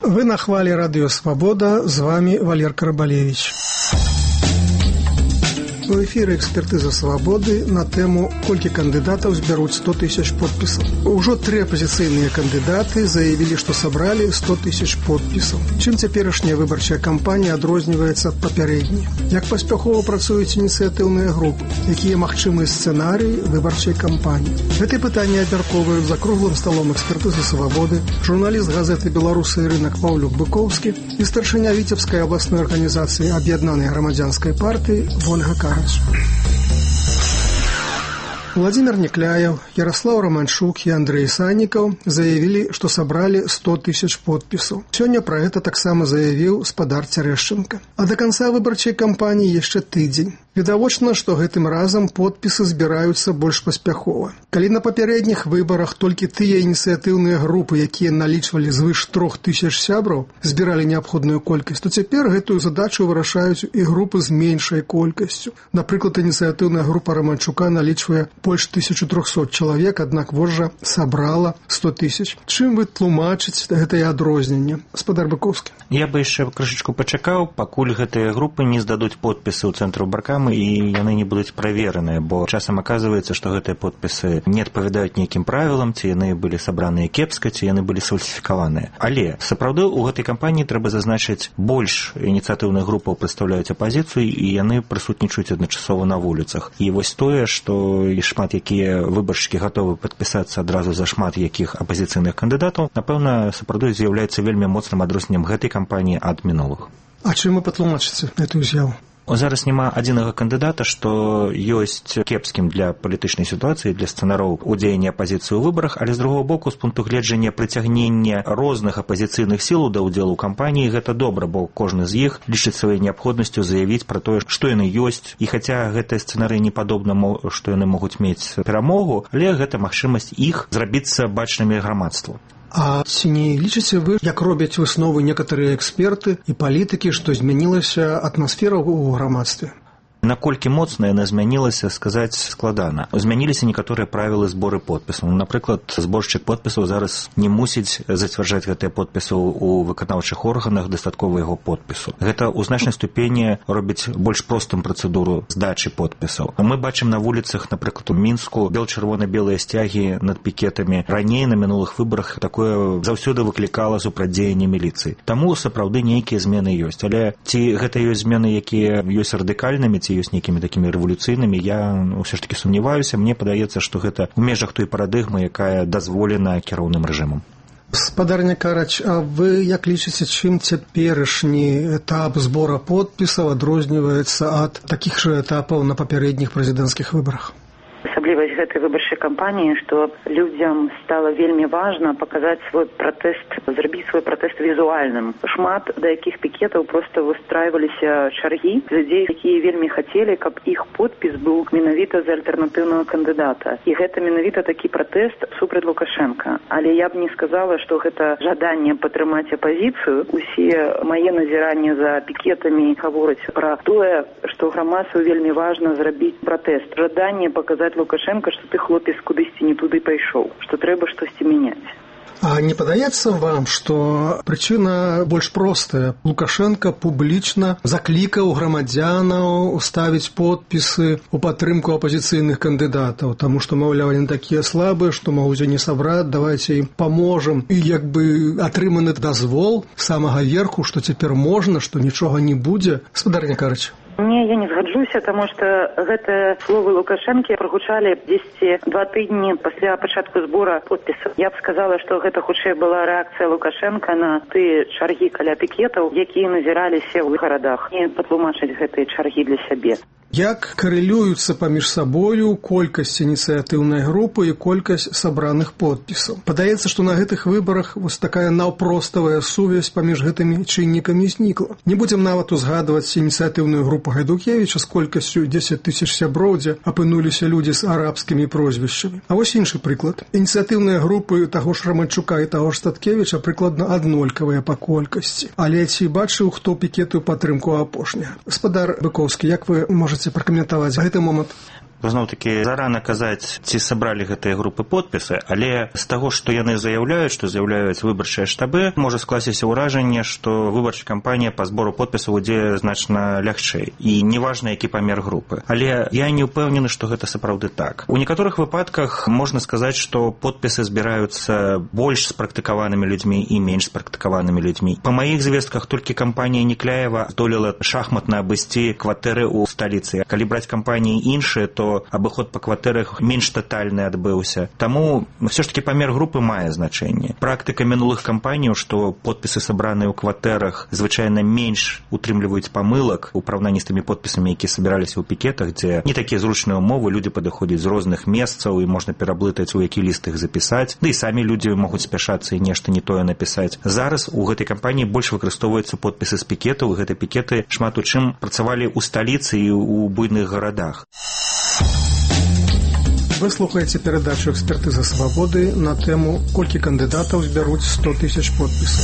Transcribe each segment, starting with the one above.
Вы на хвале Радио Свобода, з вами Валер Карабалевич. У эфіры «Экспертыза свабоды» на тэму «Колькі кандыдатаў збяруць 100 тысяч подпісаў». Ужо 3 апазіцыйныя кандыдаты заявілі, што сабралі 100 тысяч подпісаў. Чым цяперашняя выбарчая кампанія адрозніваецца ад папярэдняй? Як паспяхова працуюць ініцыятыўныя групы? Якія магчымыя сцэнарыі выбарчай кампаніі? Гэтыя пытанні абмяркоўваюць за круглым сталом «Экспертызы свабоды» журналіст газеты «Беларусы і рынак» Паўлюк Быковскі і старшыня Віцебскай абласной арганізацыі Аб'яднанай грамадзянскай партыі Вольга Карач. Владимир Некляев, Ярослав Романчук и Андрей Санников заявили, что собрали 100 тысяч подписов. Сегодня про это так само заявил спадар Терещенко. А до конца выборчей кампании еще тыдзень. Відавочна, што гэтым разам подпісы збіраюцца больш паспяхова. Калі на папярэдніх выбарах толькі тыя ініцыятыўныя групы, якія налічвалі звыш 3000 сябраў, збіралі неабходную колькасць, то цяпер гэтую задачу вырашаюць і групы з меншай колькасцю. Напрыклад, ініцыятыўная група Романчука налічвае больш 1300 чалавек, аднак вожжа сабрала 100 тысяч. Чым вы тлумачыць гэтае адрозненне? Спадар Быковскі. Я бы яшчэ крышачку пачакаў, пакуль гэтыя групы не здадуць подпісы ў цэнтру баркам і яны не будуць правераныя, бо часам аказваецца, што гэтыя подпісы не адпавядаюць нейкім правілам, ці яны былі сабраныя кепска, ці яны былі сфальсіфікаваныя. Але сапраўды ў гэтай кампаніі трэба зазначыць, больш ініцыятыўных групаў прадстаўляюць апазіцыю і яны прысутнічаюць адначасова на вуліцах. І вось тое, што шмат якія выбаршчыкі гатовы падпісацца адразу за шмат якіх апазіцыйных кандыдатаў, напэўна, сапраўды з'яўляецца вельмі моцным адрозненнем гэтай кампаніі ад мінулых. А чым вы патлумачыце гэтую з'яву? Зараз няма адзінага кандыдата, што ёсць кепскім для палітычнай сітуацыі, для сцэнароў удзеяння апазіцыі ў выбарах, але з другого боку, з пункту гледжання прыцягнення розных апазіцыйных сілаў да ўдзелу ў кампаніі, гэта добра, бо кожны з іх лічыць сваёй неабходнасцю заявіць пра тое, што яны ёсць. І хаця гэтыя сцэнары не падобна, што яны могуць мець перамогу, але гэта магчымасць іх зрабіцца бачнымі грамадству. А ці не лічыце вы, як робяць высновы некаторыя эксперты і палітыкі, што змянілася атмасфера ў грамадстве? Наколькі моцна яна змянілася, сказаць складана. Змяніліся некаторыя правілы збору подпісаў. Напрыклад, зборшчык подпісаў зараз не мусіць зацвярджаць гэтыя подпісы ў выканаўчых органах, дастаткова яго подпісу. Гэта ў значнай ступені робіць больш простым працэдуру здачы подпісаў. Мы бачым на вуліцах, напрыклад, у Мінску бел-чырвона-белыя сцягі над пікетамі. Раней на мінулых выбарах такое заўсёды выклікала супрацьдзеянне міліцыі. Таму сапраўды нейкія змены ёсць. Але ці гэта ёсць змены, якія ёсць радыкальнымі, ці ёсць нейкімі такімі рэвалюцыйнымі, я ўсё ж такі сумняваюся. Мне падаецца, што гэта ў межах той парадыгмы, якая дазволена кіроўным рэжымам. Спадар Карач, а вы як лічыце, чым цяперашні этап збора подпісаў адрозніваецца ад такіх жа этапаў на папярэдніх прэзідэнцкіх выбарах? Асаблівасць гэтай выбарчай кампаніі, што людзям стала вельмі важна паказаць свой пратэст, зрабіць свой пратэст візуальным. Шмат да якіх пікетаў проста выстрайваліся чаргі людзей, якія вельмі хацелі, каб іх подпіс быў менавіта за альтэрнатыўнага кандыдата. І гэта менавіта такі пратэст супраць Лукашэнка. Але я б не сказала, што гэта жаданне падтрымаць апазіцыю. Усе мае назіранні за пікетамі гавораць пра тое, што грамадству вельмі важна зрабіць пратэст. Жаданне паказаць Лукашенко, што ты, хлопец, кудысьці не туды пайшоў, што трэба штосьці мяняць. А не падаецца вам, што прычына больш простая? Лукашенко публічна заклікаў грамадзянаў ставіць подпісы ў падтрымку апазіцыйных кандыдатаў, таму што, маўляў, яны такія слабыя, што могуць не сабраць, давайце ім паможам. І як бы атрыманы дазвол самага верху, што цяпер можна, што нічога не будзе. Спадар Карач. Не, я не згаджуся, таму што гэтыя словы Лукашэнкі прагучалі 10-2 тыдні пасля пачатку збора подпісаў. Я б сказала, што гэта хутчэй была рэакцыя Лукашэнка на тыя чаргі каля пікетаў, якія назіраліся ў гарадах, і патлумачыць гэтыя чаргі для сябе. Як карэлююцца паміж сабою колькасць ініцыятыўнай групы і колькасць сабраных подпісаў? Падаецца, што на гэтых выбарах вось такая наўпроставая сувязь паміж гэтымі чыннікамі знікла. Не будзем нават узгадваць ініцыятыўную групу Гайдукевіча з колькасцю 10 тысяч сяброў, дзе апынуліся людзі з арабскімі прозвішчамі. А вось іншы прыклад. Ініцыятыўныя групы таго ж Романчука і таго ж Статкевіча прыкладна аднолькавыя па колькасці. Але ці бачыў, хто пікетую падтрымку апошняга? Спадар Быковскі, як вы можаце пракаментаваць гэты момант? Зноў-такі зарана казаць, ці сабралі гэтыя групы подпісы, але з таго, што яны заяўляюць, што з'яўляюць выбарчыя штабы, можа скласціся ўражанне, што выбарчая кампанія па збору подпісаў ідзе значна лягчэй. І неважна, які памер групы. Але я не ўпэўнены, што гэта сапраўды так. У некаторых выпадках можна сказаць, што подпісы збіраюцца больш спрактыкаванымі людзьмі і менш спрактыкаванымі людзьмі. Па маіх звестках толькі кампанія Некляева здолела шахматна абысці кватэры ў сталіцы. Калі браць кампаніі іншыя, то абыход па кватэрах менш татальны адбыўся. Таму ўсё ж такі памер групы мае значэнне. Практыка мінулых кампаніяў, што подпісы сабраныя ў кватэрах звычайна менш утрымліваюць памылак у параўнанні з тымі подпісамі, якія сабіраліся ў пікетах, дзе не такія зручныя ўмовы, людзі падыходзяць з розных месцаў і можна пераблытаць, у які ліст іх запісаць. Да і самі людзі могуць спяшацца і нешта не тое напісаць. Зараз у гэтай кампаніі больш выкарыстоўваюцца подпісы з пікетаў, і гэтыя пікеты шмат у чым працавалі ў сталіцы і ў буйных гарадах. Вы слухаеце перадачу «Экспертыза свабоды» на тэму «Колькі кандыдатаў збяруць 100 000 подпісаў».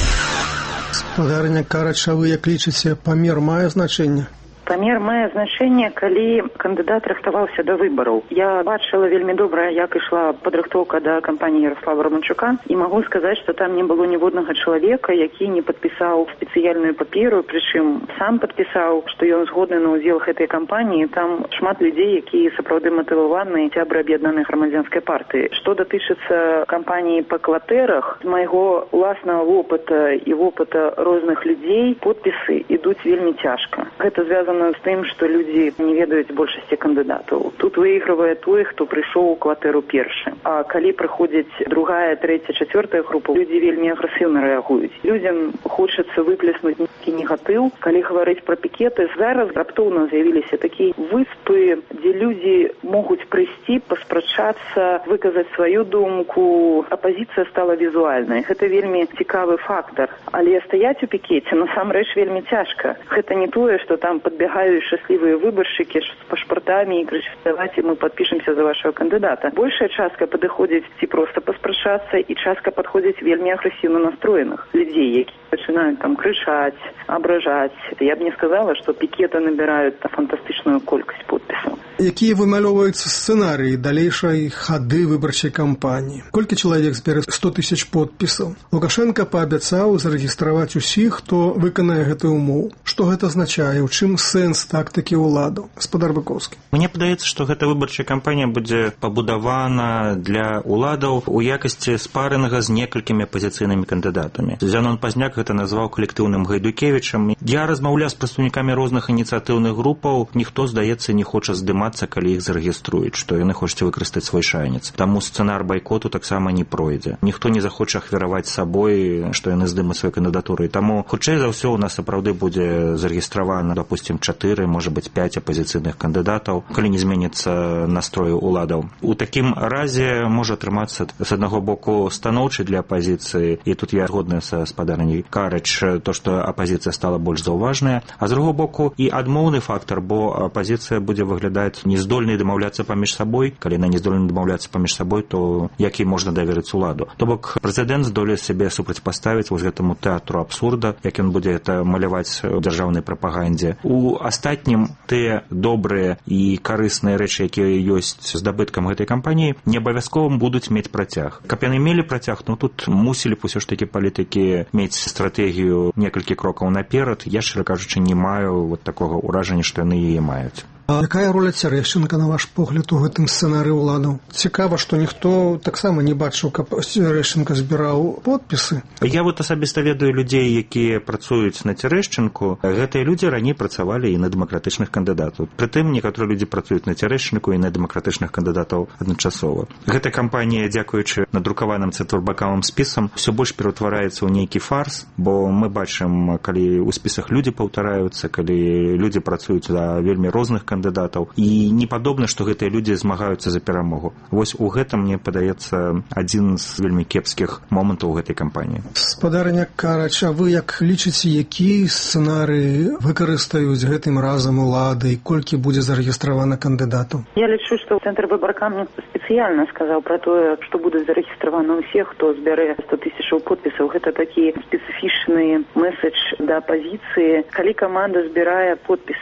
Спадарня Карача, вы як лічыце, памер мае значэнне? Памер мае значэнне, калі кандыдат рыхтаваўся да выбараў. Я бачыла вельмі добра, як ішла падрыхтоўка да кампаніі Ярослава Романчука, і магу сказаць, што там не было ніводнага чалавека, які не падпісаў спецыяльную паперу, прычым сам падпісаў, што ён згодны на ўдзел гэтай кампаніі. Там шмат людзей, якія сапраўды матываваны сябры аб'яднанай грамадзянскай партыі. Што датычыцца кампаніі па кватэрах, з майго ўласнага вопыта і вопыта розных людзей, подпісы ідуць вельмі цяжка. Гэта звязана з тым, што людзі не ведаюць большасці кандыдатаў. Тут выйгрывае той, хто прыйшоў у кватэру першы. А калі прыходзіць другая, трэця, чацвёртая група, людзі вельмі агрэсіўна рэагуюць. Людзям хочацца выплеснуць нейкі негатыў. Калі гаварыць пра пікеты, зараз раптоўна з'явіліся такія выспы, дзе людзі могуць прыйсці, паспрачацца, выказаць сваю думку. Апазіцыя стала візуальнай. Гэта вельмі цікавы фактар. Але стаяць у пікеце насамрэч вельмі цяжка. Гэта не тое, што там падбягаюць шчаслівыя выбаршчыкі з пашпартамі і крычаць, давайте мы падпішемся за вашего кандыдата. Большая частка падыходзіць ці проста паспрачацца, і частка падходзіць вельмі агрэсіўна настроеных людзей, якія пачынаюць там крычаць, абражаць. Я б не сказала, што пікеты набіраюць фантастычную колькасць подпісаў. Якія вымалёўваюцца сцэнарыі далейшай хады выбарчай кампаніі? Колькі чалавек збярэ 100 000 подпісаў? Лукашенко паабяцаў зарэгістраваць усіх, хто выканае гэты ўмоў. Што гэта азначае? У чым сэнс тактыкі ўладаў? Гаспадар Быкоўскі. Мне падаецца, што гэта выбарчая кампанія будзе пабудавана для ўладаў у якасці спарынага з некалькімі апазіцыйнымі кандыдатамі. Зянон Пазняк гэта назваў калектыўным Гайдукевічам. Я размаўляў з прадстаўнікамі розных ініцыятыўных групаў. Ніхто, здаецца, не хоча здымацца, калі іх зарэгіструюць, што яны хочуць выкарыстаць свой шанец. Таму сцэнар байкоту таксама не пройдзе. Ніхто не захоча ахвяраваць сабой, што яны здымуць свае кандыдатуры. Таму, хутчэй за ўсё, у нас сапраўды будзе зарэгістравана, допустим, 4, может быть, 5 апозіцыйных кандыдатаў, калі не зменіцца настрою уладаў. У такім разе можа атрымацца з аднаго боку станоўчы для апозіцыі, і тут я згодная са спадарняй Карач, то, што апозіцыя стала больш заўважная, а з другого боку і адмоўны фактар, бо апозіцыя будзе выглядаць нездольнай дамаўляцца паміж сабой. Калі яна не здольна дамаўляцца паміж сабой, то як і можна даверыць уладу? То бок прэзідэнт здолее сябе супрацьпаставіць вось гэтаму тэатру абсурда, як ён будзе гэта маляваць у дзяржаўнай прапагандзе. У астатнім тыя добрыя і карысныя рэчы, якія ёсць здабыткам гэтай кампаніі, не абавязкова будуць мець працяг. Каб яны мелі працяг, ну тут мусілі б усё ж такі палітыкі мець стратэгію некалькі крокаў наперад. Я, шчыра кажучы, не маю вот такога ўражання, што яны яе маюць. А якая роля Цярэшчынка, на ваш погляд, у гэтым сцэнарыі ўладаў? Цікава, што ніхто таксама не бачыў, каб Цярэшчынка збіраў подпісы. Я вот асабіста ведаю людзей, якія працуюць на Цярэшчынку. Гэтыя людзі раней працавалі і на дэмакратычных кандыдатаў. Прытым некаторыя людзі працуюць на Цярэшчынку і на дэмакратычных кандыдатаў адначасова. Гэта кампанія, дзякуючы надрукаваным цэнтрбакавым спісам, усё больш пераўтвараецца ў нейкі фарс, бо мы бачым, калі ў спісах людзі паўтараюцца, калі людзі працуюць за вельмі розных кандыдатаў, і не падобна, што гэтыя людзі змагаюцца за перамогу. Вось у гэтым, мне падаецца, адзін з вельмі кепскіх момантаў гэтай кампаніі. Спадарня Карач, а вы як лічыце, які сцэнарыі выкарыстаюць гэтым разам улады і колькі будзе зарэгістравана кандыдатаў? Я лічу, што цэнтр выбаркам спецыяльна сказаў пра тое, што будуць зарэгістраваны ўсе, хто збярэ 100 000 подпісаў. Гэта такі спецыфічны месседж да апазіцыі. Калі каманда збірае подпісы,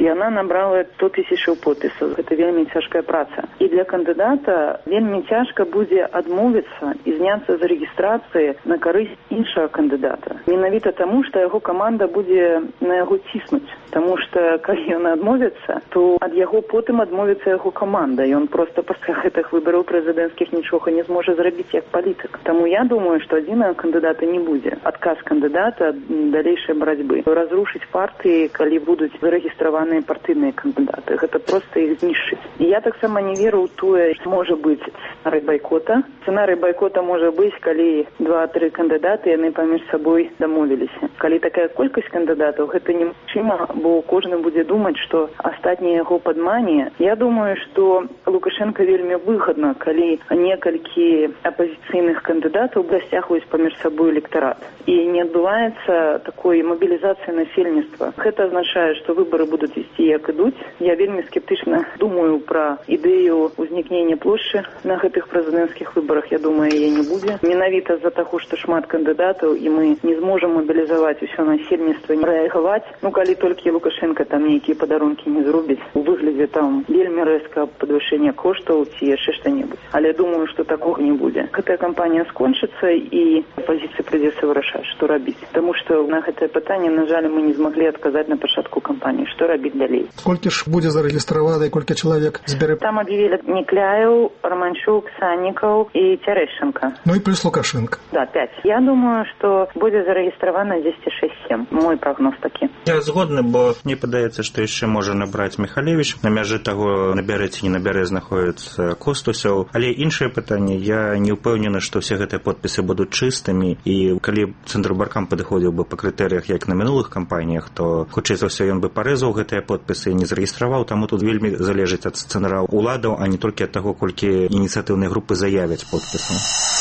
Яна набрала 100 тысячаў подпісаў. Гэта вельмі цяжкая праца. І для кандыдата вельмі цяжка будзе адмовіцца і зняцца з рэгістрацыі на карысць іншага кандыдата. Менавіта таму, што яго каманда будзе на яго ціснуць. Таму што калі ён адмовіцца, то ад яго потым адмовіцца яго каманда. Ён проста пасля гэтых выбараў прэзідэнцкіх нічога не зможа зрабіць як палітык. Таму я думаю, што адзінага кандыдата не будзе. Адказ кандыдата ад далейшай барацьбы. Разрушыць партыі, калі будуць зарэгістраваныя партыйныя кандыдаты. Гэта проста іх знішчыць. І я таксама не веру ў тое, што можа быць сцэнарый байкота. Сцэнарый байкота можа быць, калі 2-3 кандыдаты яны паміж сабой дамовіліся. Калі такая колькасць кандыдатаў, гэта немагчыма, бо кожны будзе думаць, што астатнія яго падмане. Я думаю, што Лукашенко вельмі выгадна, калі некалькі апазіцыйных кандыдатаў дасягваюць паміж сабой электарат. І не адбываецца такой мобілізацыі насельніцтва. Гэта азначае, што выбары будуць ісці як ідуць. Я вельмі скептычна думаю пра ідэю ўзнікнення плошчы на гэтых прэзідэнцкіх выбарах. Я думаю, яе не будзе. Менавіта з-за таго, што шмат кандыдатаў і мы не зможам мобілізаваць усё насельніцтва, не рэагаваць. Калі толькі Лукашенко там нейкія падарункі не зробіць у выглядзе там вельмі рэзка падвышэння коштаў ці яшчэ што-небудзь. Але думаю, што такога не будзе. Гэтая кампанія скончыцца і апазіцыі прыйдзецца вырашаць, што рабіць. Таму што на гэтае пытанне, на жаль, мы не змаглі адказаць на пачатку кампаніі, што рабіць далей. Колькі ж будзе зарэгістравана і колькі чалавек збере? Там аб'явілі Некляеў, Романчук, Саннікаў і Цярэшченка. Ну і плюс Лукашенко. Да, 5. Я думаю, што будзе зарэгістравана 10-6-7. Мой прагноз такі. Я згодны, бо мне падаецца, што яшчэ можа набраць Михалевич. На мяжы таго, набярэ ці не набярэ, знаходзіцца Костусяў. Але іншае пытанне, я не ўпэўнены, што ўсе гэтыя подпісы будуць чыстымі. І калі Цэнтрбаркам падыходзіў бы па крытэрыях, як на мінулых кампаніях, то хутчэй за ўсё ён бы парэзаў гэтыя подпісы і не зарэгістраваў. Таму тут вельмі залежыць ад сцэнара ўладаў, а не толькі ад таго, колькі ініцыятыўныя групы заявяць подпісу.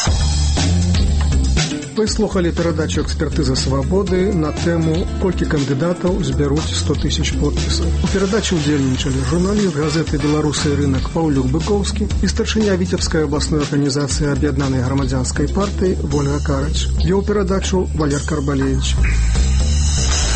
Вы слухали перадачу «Экспертыза свабоды» на тэму «Колькі кандыдатаў збяруць 100 тысяч подпісаў». У перадачы ўдзельнічалі журналіст газеты «Беларусы і рынок» Паўлюк Быкоўскі і старшыня Віцебскай абласной арганізацыі Аб'яднанай грамадзянскай партыі Вольга Карач. Вёў перадачу Валер Карбалевіч.